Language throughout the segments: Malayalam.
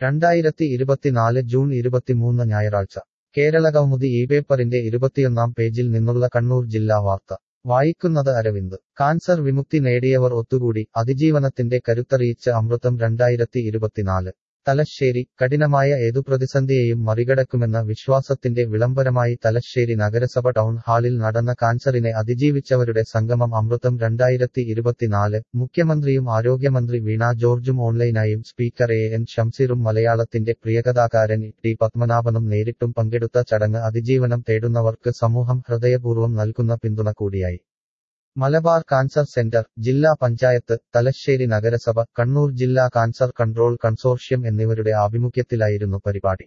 2024 ജൂൺ 23 ഞായറാഴ്ച കേരളകൗമുദി പേപ്പറിന്റെ 21 പേജിൽ നിന്നുള്ള കണ്ണൂർ ജില്ലാ വാർത്ത വായിക്കുന്നത് അരവിന്ദ്. കാൻസർ വിമുക്തി നേടിയവർ ഒത്തുകൂടി, അതിജീവനത്തിന്റെ കരുത്തറിയിച്ച് അമൃതം 2024. തലശ്ശേരി. കഠിനമായ ഏതു പ്രതിസന്ധിയെയും മറികടക്കുമെന്ന വിശ്വാസത്തിന്റെ വിളംബരമായി തലശ്ശേരി നഗരസഭ ടൗൺ ഹാളിൽ നടന്ന കാൻസറിനെ അതിജീവിച്ചവരുടെ സംഗമം അമൃതം 2024. മുഖ്യമന്ത്രിയും ആരോഗ്യമന്ത്രി വീണ ജോർജും ഓൺലൈനായും സ്പീക്കർ എൻ ഷംസീറും മലയാളത്തിന്റെ പ്രിയകഥാകാരൻ ടി പത്മനാഭനും നേരിട്ടും പങ്കെടുത്ത ചടങ്ങ് അതിജീവനം തേടുന്നവർക്ക് സമൂഹം ഹൃദയപൂർവ്വം നൽകുന്ന പിന്തുണ കൂടിയായി. മലബാർ കാൻസർ സെന്റർ, ജില്ലാ പഞ്ചായത്ത്, തലശ്ശേരി നഗരസഭ, കണ്ണൂർ ജില്ലാ കാൻസർ കൺട്രോൾ കൺസോർഷ്യം എന്നിവരുടെ ആഭിമുഖ്യത്തിലായിരുന്നു പരിപാടി.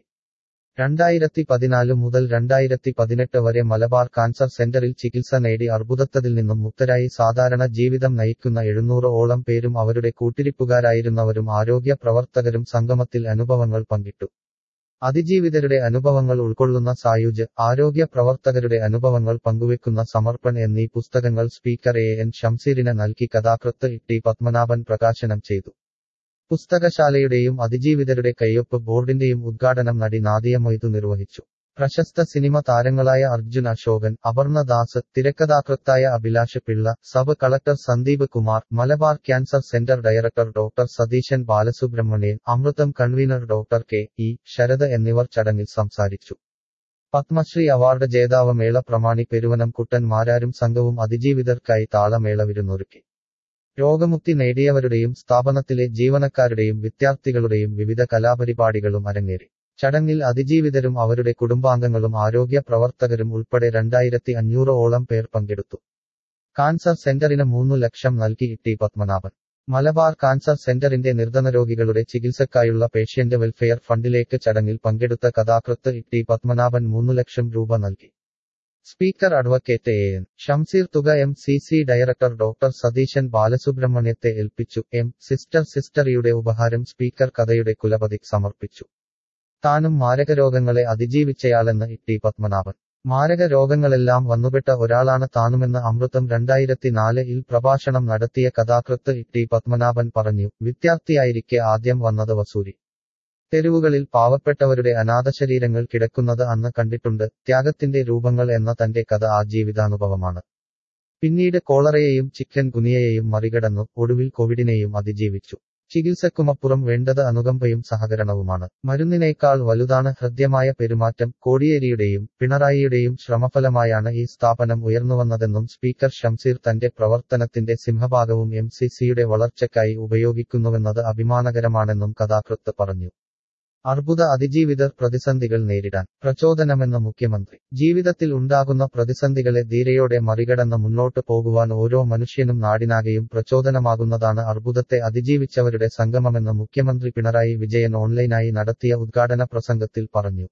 2014 മുതൽ 2018 വരെ മലബാർ കാൻസർ സെന്ററിൽ ചികിത്സ നേടി അർബുദത്തിൽ നിന്നും മുക്തരായി സാധാരണ ജീവിതം നയിക്കുന്ന 700-ഓളം പേരും അവരുടെ കൂട്ടിരിപ്പുകാരായിരുന്നവരും ആരോഗ്യ പ്രവർത്തകരും സംഗമത്തിൽ അനുഭവങ്ങൾ പങ്കിട്ടു. അതിജീവിതരുടെ അനുഭവങ്ങൾ ഉൾക്കൊള്ളുന്ന സായുജ്, ആരോഗ്യ പ്രവർത്തകരുടെ അനുഭവങ്ങൾ പങ്കുവെക്കുന്ന സമർപ്പൺ എന്നീ പുസ്തകങ്ങൾ സ്പീക്കർ എൻ ഷംസീറിന് നൽകി കഥാകൃത്ത് ടി പത്മനാഭൻ പ്രകാശനം ചെയ്തു. പുസ്തകശാലയുടെയും അതിജീവിതരുടെ കയ്യൊപ്പ് ബോർഡിന്റെയും ഉദ്ഘാടനം നടി നാദിയ മൊയ്തു നിർവഹിച്ചു. പ്രശസ്ത സിനിമ താരങ്ങളായ അർജുൻ അശോകൻ, അപർണ ദാസ്, തിരക്കഥാകൃത്തായ Abhilash Pillai, sub collector Sandeep Kumar, Malabar cancer centre director doctor Satheesan Balasubramanian, Amritham convener doctor K E Sarath എന്നിവർ ചടങ്ങിൽ സംസാരിച്ചു. പത്മശ്രീ അവാർഡ് ജേതാവ് മേള പ്രമാണി പെരുവനം കുട്ടൻ മാരാരും സംഘവും അതിജീവിതർക്കായി താളമേള വിരുന്നൊരുക്കി. രോഗമുക്തി നേടിയവരുടെയും സ്ഥാപനത്തിലെ ജീവനക്കാരുടെയും വിദ്യാർത്ഥികളുടെയും വിവിധ കലാപരിപാടികളും അരങ്ങേറി. ചടങ്ങിൽ അതിജീവിതരും അവരുടെ കുടുംബാംഗങ്ങളും ആരോഗ്യ പ്രവർത്തകരും ഉൾപ്പെടെ 2500-ഓളം പേർ പങ്കെടുത്തു. കാൻസർ സെന്ററിന് 3 ലക്ഷം നൽകി ടി പത്മനാഭൻ. മലബാർ കാൻസർ സെന്ററിന്റെ നിർധനരോഗികളുടെ ചികിത്സക്കായുള്ള പേഷ്യന്റ് വെൽഫെയർ ഫണ്ടിലേക്ക് ചടങ്ങിൽ പങ്കെടുത്ത കഥാകൃത്ത് ടി പത്മനാഭൻ 3 ലക്ഷം രൂപ നൽകി. സ്പീക്കർ അഡ്വക്കേറ്റ് എൻ ഷംസീർ തുക MCC ഡയറക്ടർ ഡോക്ടർ സതീശൻ ബാലസുബ്രഹ്മണ്യത്തെ ഏൽപ്പിച്ചു. സിസ്റ്ററിയുടെ ഉപഹാരം സ്പീക്കർ കഥയുടെ കുലപതിക്ക് സമർപ്പിച്ചു. താനും മാരകരോഗങ്ങളെ അതിജീവിച്ചയാളെന്ന് ടി പത്മനാഭൻ. മാരക രോഗങ്ങളെല്ലാം വന്നുപെട്ട ഒരാളാണ് താനുമെന്ന് അമൃതം 2004 പ്രഭാഷണം നടത്തിയ കഥാകൃത്ത് ടി പത്മനാഭൻ പറഞ്ഞു. വിദ്യാർത്ഥിയായിരിക്കെ ആദ്യം വന്നത് വസൂരി. തെരുവുകളിൽ പാവപ്പെട്ടവരുടെ അനാഥശരീരങ്ങൾ കിടക്കുന്നത് അന്ന് കണ്ടിട്ടുണ്ട്. ത്യാഗത്തിന്റെ രൂപങ്ങൾ എന്ന തന്റെ കഥ ആ ജീവിതാനുഭവമാണ്. പിന്നീട് കോളറയെയും ചിക്കൻ ഗുനിയയെയും മറികടന്നു. ഒടുവിൽ കോവിഡിനെയും അതിജീവിച്ചു. ചികിത്സക്കുമപ്പുറം വേണ്ടത് അനുകമ്പയും സഹകരണവുമാണ്. മരുന്നിനേക്കാൾ വലുതാണ് ഹൃദ്യമായ പെരുമാറ്റം. കോടിയേരിയുടെയും പിണറായിയുടെയും ശ്രമഫലമായാണ് ഈ സ്ഥാപനം ഉയർന്നുവന്നതെന്നും സ്പീക്കർ ഷംസീർ തന്റെ പ്രവർത്തനത്തിന്റെ സിംഹഭാഗവും MCCയുടെ വളർച്ചയ്ക്കായി ഉപയോഗിക്കുന്നുവെന്നത് അഭിമാനകരമാണെന്നും കഥാകൃത്ത് പറഞ്ഞു. അർബുദ അതിജീവിതർ പ്രതിസന്ധികൾ നേരിടാൻ പ്രചോദനമെന്ന് മുഖ്യമന്ത്രി. ജീവിതത്തിൽ ഉണ്ടാകുന്ന പ്രതിസന്ധികളെ ധീരയോടെ മറികടന്ന് മുന്നോട്ട് പോകുവാൻ ഓരോ മനുഷ്യനും നാടിനാകെയും പ്രചോദനമാകുന്നതാണ് അർബുദത്തെ അതിജീവിച്ചവരുടെ സംഗമമെന്ന് മുഖ്യമന്ത്രി പിണറായി വിജയൻ ഓൺലൈനായി നടത്തിയ ഉദ്ഘാടന പ്രസംഗത്തിൽ പറഞ്ഞു.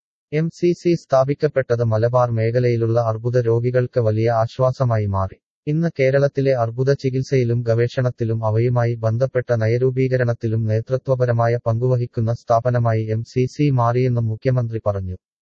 MCC സ്ഥാപിക്കപ്പെട്ടത് മലബാർ മേഖലയിലുള്ള അർബുദ രോഗികൾക്ക് വലിയ ആശ്വാസമായി മാറി. ഇന്ന് കേരളത്തിലെ അർബുദ ചികിത്സയിലും ഗവേഷണത്തിലും അവയുമായി ബന്ധപ്പെട്ട നയരൂപീകരണത്തിലും നേതൃത്വപരമായ പങ്കുവഹിക്കുന്ന സ്ഥാപനമായി MCC മാറിയെന്നും മുഖ്യമന്ത്രി പറഞ്ഞു.